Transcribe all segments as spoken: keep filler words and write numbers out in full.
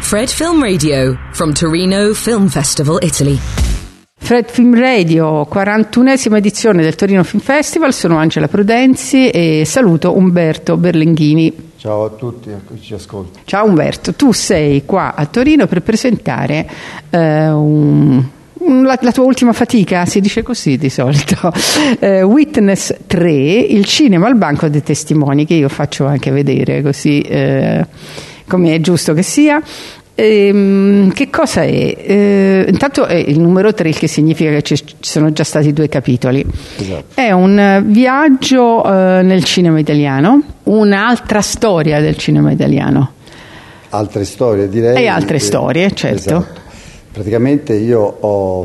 Fred Film Radio from Torino Film Festival, Italy. Fred Film Radio, quarantunesima edizione del Torino Film Festival. Sono Angela Prudenzi e saluto Umberto Berlenghini. Ciao a tutti a chi ci ascolta. Ciao Umberto, tu sei qua a Torino per presentare eh, un, un, la, la tua ultima fatica, si dice così di solito, eh, Witness tre, il cinema al banco dei testimoni, che io faccio anche vedere così eh, come è giusto che sia. Ehm, che cosa è? Eh, intanto è il numero tre, che significa che ci sono già stati due capitoli. Esatto. È un viaggio eh, nel cinema italiano, un'altra storia del cinema italiano. Altre storie, direi. E altre eh, storie, certo. Esatto. Praticamente io ho,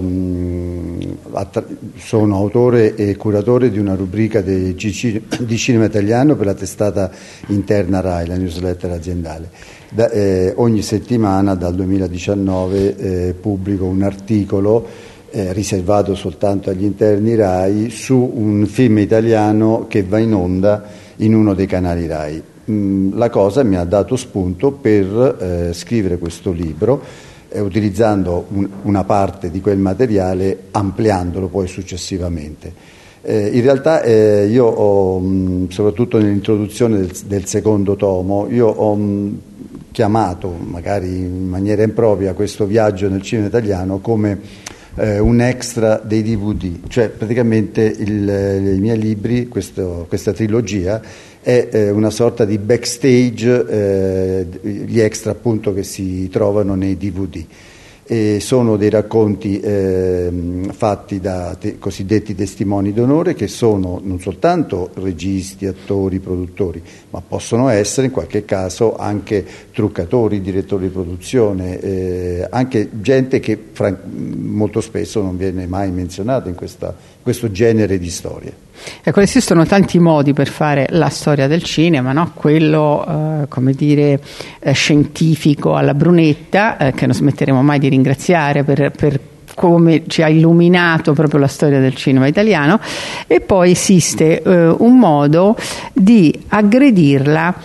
mh, attra- sono autore e curatore di una rubrica di, di cinema italiano per la testata interna RAI, la newsletter aziendale. Da, eh, ogni settimana dal duemiladiciannove eh, pubblico un articolo eh, riservato soltanto agli interni RAI su un film italiano che va in onda in uno dei canali RAI. Mm, la cosa mi ha dato spunto per eh, scrivere questo libro, eh, utilizzando un, una parte di quel materiale, ampliandolo poi successivamente. Eh, in realtà eh, io ho, mh, soprattutto nell'introduzione del, del secondo tomo, io ho mh, chiamato, magari in maniera impropria, questo viaggio nel cinema italiano come eh, un extra dei D V D, cioè praticamente il, i miei libri, questo, questa trilogia è eh, una sorta di backstage, eh, gli extra appunto che si trovano nei D V D. E sono dei racconti eh, fatti da te, cosiddetti testimoni d'onore, che sono non soltanto registi, attori, produttori, ma possono essere in qualche caso anche truccatori, direttori di produzione, eh, anche gente che fran- molto spesso non viene mai menzionata in questa, questo genere di storie. Ecco, esistono tanti modi per fare la storia del cinema, no? Quello, eh, come dire, eh, scientifico alla Brunetta, eh, che non smetteremo mai di ringraziare per, per come ci ha illuminato proprio la storia del cinema italiano, e poi esiste eh, un modo di aggredirla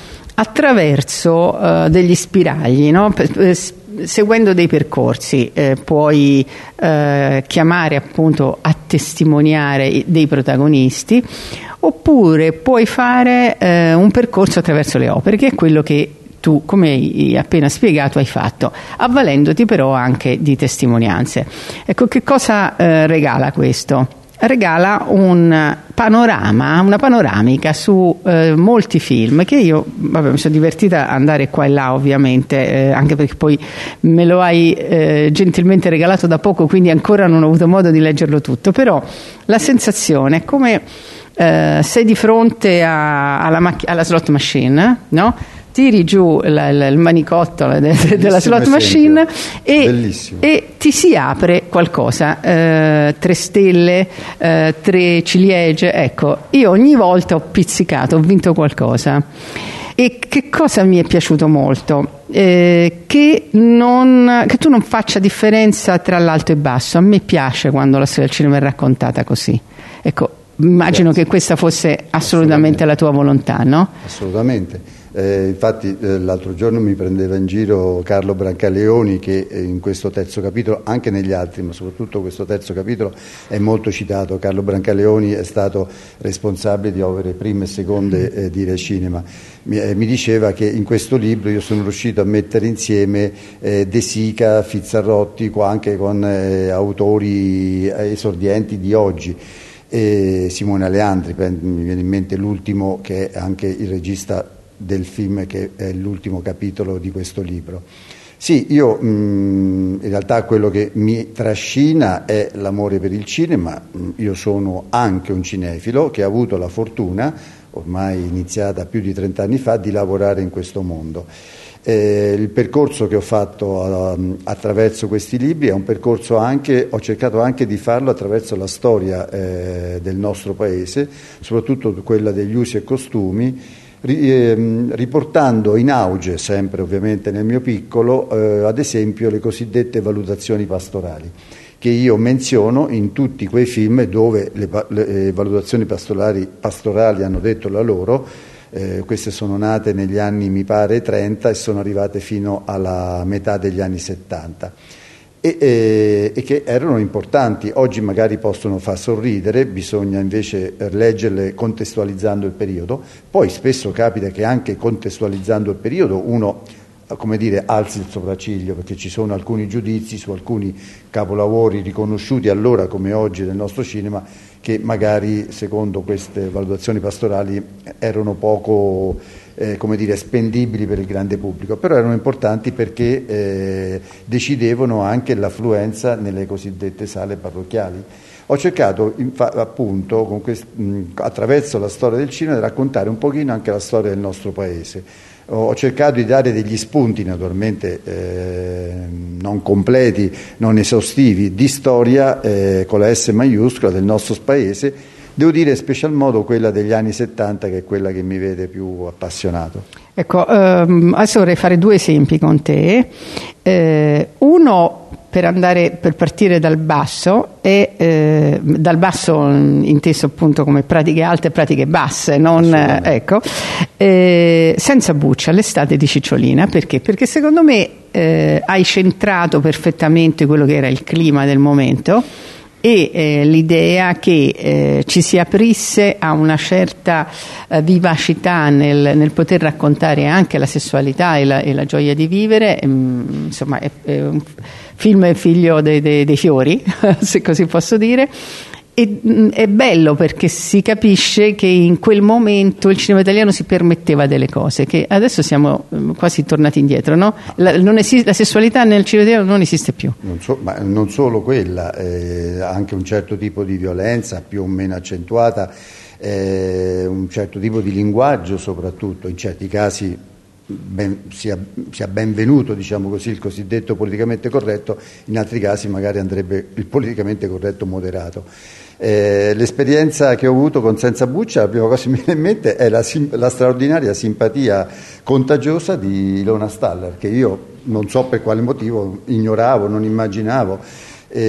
attraverso eh, degli spiragli, no? Seguendo dei percorsi. Eh, puoi eh, chiamare appunto a testimoniare dei protagonisti, oppure puoi fare eh, un percorso attraverso le opere, che è quello che tu, come hai appena spiegato, hai fatto, avvalendoti però anche di testimonianze. Ecco, che cosa eh, regala questo? Regala un panorama, una panoramica su eh, molti film che io, vabbè, mi sono divertita a andare qua e là, ovviamente, eh, anche perché poi me lo hai eh, gentilmente regalato da poco, quindi ancora non ho avuto modo di leggerlo tutto, però la sensazione è come eh, sei di fronte a, alla, macch- alla slot machine, no? Tiri giù la, la, il manicotto de, de, della slot machine e, e ti si apre qualcosa, eh, tre stelle, eh, tre ciliegie. Ecco, io ogni volta ho pizzicato, ho vinto qualcosa. E che cosa mi è piaciuto molto? Eh, che, non, che tu non faccia differenza tra l'alto e il basso. A me piace quando la storia del cinema è raccontata così. Ecco, immagino Grazie. Che questa fosse assolutamente, assolutamente la tua volontà, no? Assolutamente. Eh, infatti eh, l'altro giorno mi prendeva in giro Carlo Brancaleoni, che eh, in questo terzo capitolo, anche negli altri, ma soprattutto questo terzo capitolo, è molto citato. Carlo Brancaleoni è stato responsabile di opere prime e seconde eh, di Recinema. Mi, eh, mi diceva che in questo libro io sono riuscito a mettere insieme eh, De Sica, Fizzarrotti, qua anche con eh, autori esordienti di oggi. E Simone Aleandri, mi viene in mente l'ultimo, che è anche il regista del film, che è l'ultimo capitolo di questo libro. Sì, io mh, in realtà quello che mi trascina è l'amore per il cinema. Io sono anche un cinefilo che ha avuto la fortuna, ormai iniziata più di trent'anni fa, di lavorare in questo mondo. Eh, il percorso che ho fatto uh, attraverso questi libri è un percorso anche, ho cercato anche di farlo attraverso la storia eh, del nostro paese, soprattutto quella degli usi e costumi, riportando in auge, sempre ovviamente nel mio piccolo, eh, ad esempio le cosiddette valutazioni pastorali, che io menziono in tutti quei film dove le, le valutazioni pastorali, pastorali hanno detto la loro, Eh, queste sono nate negli anni, mi pare, trenta e sono arrivate fino alla metà degli anni settanta. E, e, e che erano importanti. Oggi magari possono far sorridere, bisogna invece leggerle contestualizzando il periodo. Poi spesso capita che anche contestualizzando il periodo uno, come dire, alzi il sopracciglio, perché ci sono alcuni giudizi su alcuni capolavori riconosciuti allora come oggi nel nostro cinema, che magari secondo queste valutazioni pastorali erano poco eh, come dire, spendibili per il grande pubblico, però erano importanti perché eh, decidevano anche l'affluenza nelle cosiddette sale parrocchiali. Ho cercato infa- appunto con quest- mh, attraverso la storia del cinema di raccontare un pochino anche la storia del nostro paese. Ho cercato di dare degli spunti, naturalmente eh, non completi, non esaustivi, di storia eh, con la S maiuscola del nostro paese. Devo dire in special modo quella degli anni settanta, che è quella che mi vede più appassionato. Ecco, ehm, adesso vorrei fare due esempi con te. Eh, uno per andare per partire dal basso e eh, dal basso inteso appunto come pratiche alte e pratiche basse, non eh, ecco eh, Senza buccia, l'estate di Cicciolina. Perché? Perché secondo me eh, hai centrato perfettamente quello che era il clima del momento e eh, l'idea che eh, ci si aprisse a una certa eh, vivacità nel, nel poter raccontare anche la sessualità e la, e la gioia di vivere. Ehm, insomma è, è un film figlio dei, dei, dei fiori se così posso dire. E, mh, è bello perché si capisce che in quel momento il cinema italiano si permetteva delle cose che adesso siamo mh, quasi tornati indietro, no? La, non esiste, la sessualità nel cinema italiano non esiste più. Non, so, ma non solo quella, eh, anche un certo tipo di violenza più o meno accentuata, eh, un certo tipo di linguaggio soprattutto, in certi casi ben, sia, sia benvenuto, diciamo così, il cosiddetto politicamente corretto, in altri casi magari andrebbe il politicamente corretto moderato. Eh, l'esperienza che ho avuto con Senza buccia, la prima cosa che mi viene in mente è la, la straordinaria simpatia contagiosa di Ilona Staller, che io non so per quale motivo ignoravo, non immaginavo.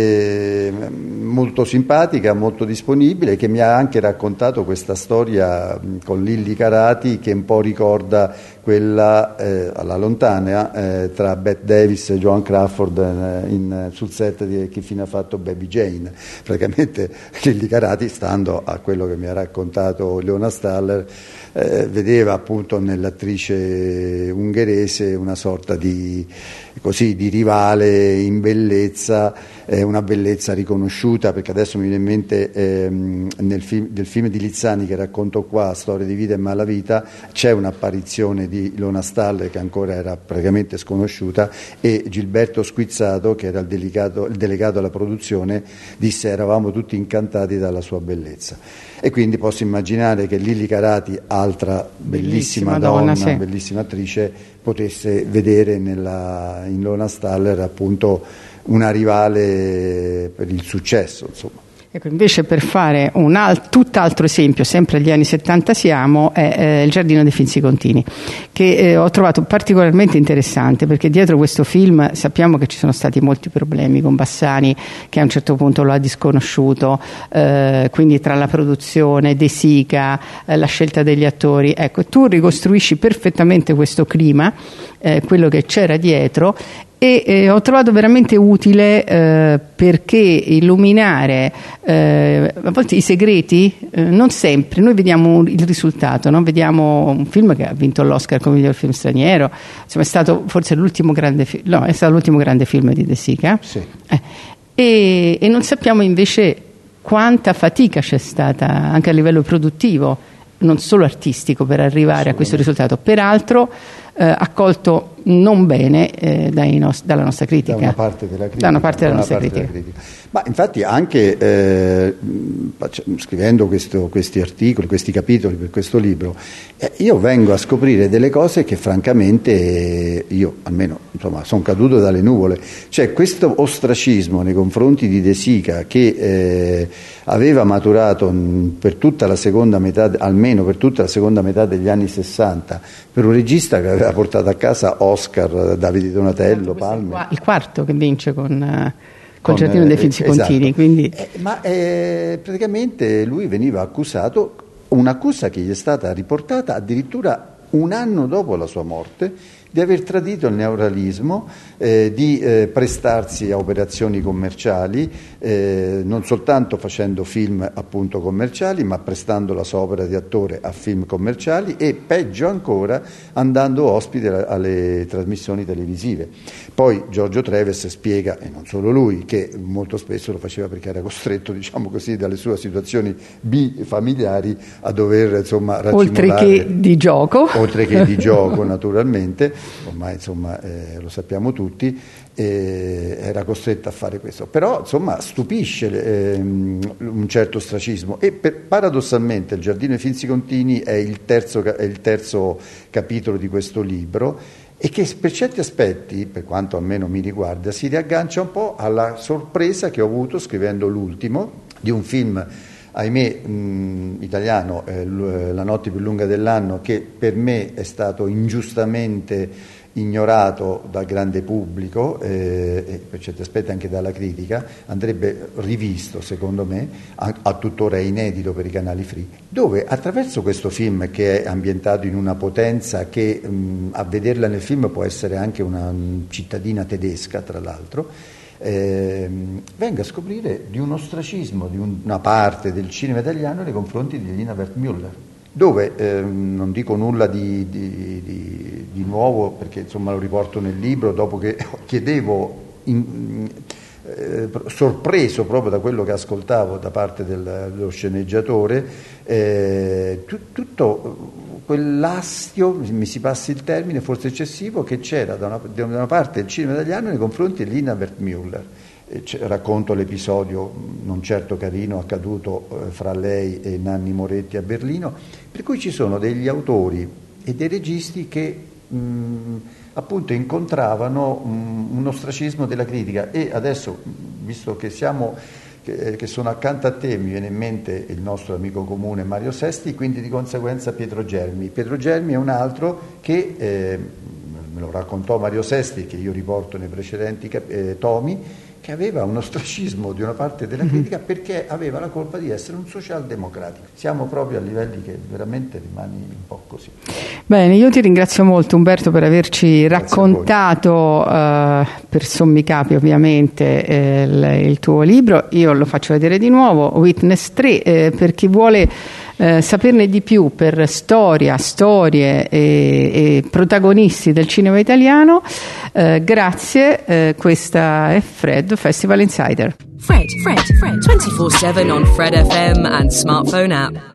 Eh, molto simpatica, molto disponibile, che mi ha anche raccontato questa storia con Lilli Carati che un po' ricorda quella eh, alla lontana eh, tra Bette Davis e Joan Crawford eh, in, sul set di Che fine ha fatto Baby Jane. Praticamente Lilli Carati, stando a quello che mi ha raccontato Ilona Staller, eh, vedeva appunto nell'attrice ungherese una sorta di, così, di rivale in bellezza, eh, una bellezza riconosciuta, perché adesso mi viene in mente ehm, nel film, del film di Lizzani che racconto qua, Storia di vita e malavita, c'è un'apparizione di Ilona Staller che ancora era praticamente sconosciuta, e Gilberto Squizzato, che era il, delegato, il delegato alla produzione, disse eravamo tutti incantati dalla sua bellezza. E quindi posso immaginare che Lilli Carati, altra bellissima, bellissima donna, donna sì. bellissima attrice, potesse vedere nella, in Ilona Staller appunto una rivale per il successo, insomma. Ecco, invece per fare un al- tutt'altro esempio, sempre agli anni settanta siamo, è eh, Il giardino dei Finzi Contini, che eh, ho trovato particolarmente interessante, perché dietro questo film sappiamo che ci sono stati molti problemi con Bassani, che a un certo punto lo ha disconosciuto, eh, quindi tra la produzione, De Sica, eh, la scelta degli attori. Ecco, tu ricostruisci perfettamente questo clima, eh, quello che c'era dietro, e eh, ho trovato veramente utile eh, perché illuminare eh, a volte i segreti, eh, non sempre, noi vediamo il risultato, no? Vediamo un film che ha vinto l'Oscar come miglior film straniero, insomma è stato forse l'ultimo grande film, no, è stato l'ultimo grande film di De Sica, sì. eh, e, e non sappiamo invece quanta fatica c'è stata anche a livello produttivo, non solo artistico, per arrivare a questo risultato, peraltro eh, accolto non bene eh, dai nos- dalla nostra critica. Da una parte della critica. Da una parte della una nostra parte critica. della critica. Ma infatti anche eh, scrivendo questo, questi articoli, questi capitoli per questo libro, eh, io vengo a scoprire delle cose che francamente eh, io almeno insomma sono caduto dalle nuvole. Cioè questo ostracismo nei confronti di De Sica, che eh, aveva maturato mh, per tutta la seconda metà, almeno per tutta la seconda metà degli anni sessanta, per un regista che aveva portato a casa Oscar, Davide Donatello, Palme. Il quarto che vince con, uh, con Giardino dei Finzi eh, esatto. Contini. Quindi... Eh, ma eh, praticamente lui veniva accusato un'accusa che gli è stata riportata addirittura un anno dopo la sua morte, di aver tradito il neorealismo, eh, di eh, prestarsi a operazioni commerciali, eh, non soltanto facendo film appunto commerciali, ma prestando la sua opera di attore a film commerciali e peggio ancora andando ospite alle trasmissioni televisive. Poi Giorgio Treves spiega, e non solo lui, che molto spesso lo faceva perché era costretto, diciamo così, dalle sue situazioni bifamiliari a dover insomma racimolare, oltre che di gioco oltre che di gioco naturalmente, ormai insomma eh, lo sappiamo tutti, eh, era costretto a fare questo, però insomma stupisce eh, un certo ostracismo e per, paradossalmente Il giardino dei Finzi Contini è il terzo, è il terzo capitolo di questo libro e che per certi aspetti, per quanto almeno mi riguarda, si riaggancia un po' alla sorpresa che ho avuto scrivendo l'ultimo di un film, ahimè, mh, italiano, eh, La notte più lunga dell'anno, che per me è stato ingiustamente ignorato dal grande pubblico eh, e per certi aspetti anche dalla critica. Andrebbe rivisto, secondo me, a, a tuttora è inedito per i canali free, dove attraverso questo film, che è ambientato in una Potenza che mh, a vederla nel film può essere anche una mh, cittadina tedesca, tra l'altro, Eh, venga a scoprire di un ostracismo di una parte del cinema italiano nei confronti di Elina Wertmüller, dove eh, non dico nulla di, di, di, di nuovo perché insomma lo riporto nel libro dopo che chiedevo in, eh, sorpreso proprio da quello che ascoltavo da parte del, dello sceneggiatore, eh, tu, tutto quell'astio, mi si passi il termine, forse eccessivo, che c'era da una, da una parte del cinema italiano nei confronti di Elina Wertmüller. Eh, racconto l'episodio non certo carino accaduto eh, fra lei e Nanni Moretti a Berlino, per cui ci sono degli autori e dei registi che mh, appunto incontravano mh, un ostracismo della critica. E adesso, visto che siamo che sono accanto a te, mi viene in mente il nostro amico comune Mario Sesti, quindi di conseguenza Pietro Germi. Pietro Germi è un altro che, eh, me lo raccontò Mario Sesti, che io riporto nei precedenti cap- eh, tomi, che aveva un ostracismo di una parte della critica mm-hmm. perché aveva la colpa di essere un socialdemocratico. Siamo proprio a livelli che veramente rimani un po' così. Bene, io ti ringrazio molto Umberto per averci Grazie raccontato eh, per sommi capi ovviamente eh, il, il tuo libro. Io lo faccio vedere di nuovo, Witness tre, eh, per chi vuole eh, saperne di più per storia, storie e, e protagonisti del cinema italiano. Eh, grazie, eh, questa è Fred Festival Insider. Fred, Fred, Fred, twenty-four seven on Fred F M and smartphone app.